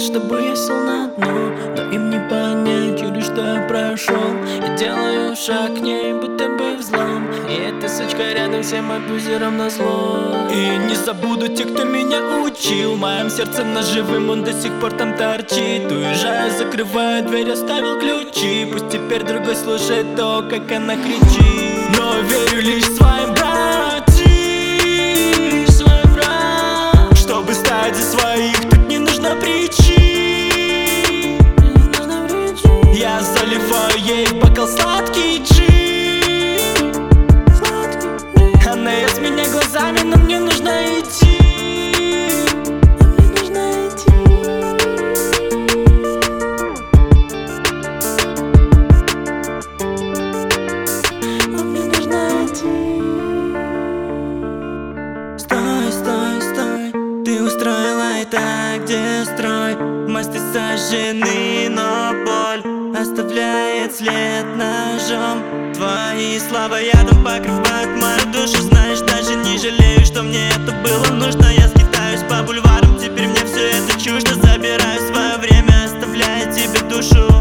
чтобы я сел на дно, но им не понять, через что я прошел. Я делаю шаг к ней, будто бы взлом, и эта сучка рядом всем абьюзером назло. И не забуду тех, кто меня учил. В моем сердце наживым он до сих пор там торчит. Уезжаю, закрываю дверь, оставил ключи. Пусть теперь другой слушает то, как она кричит. Но верю лишь своим братьям, чтобы стать за своих, тут не нужно причин. Я заливаю ей в бокал сладкий джин. Она ест меня глазами, но мне нужно идти. Ты устроила и так дестрой. Мосты сожжены, но боль оставляет след ножом. Твои слова ядом покрывают мою душу. Знаешь, даже не жалею, что мне это было нужно. Я скитаюсь по бульварам, теперь мне все это чуждо. Забираю свое время, оставляя тебе душу.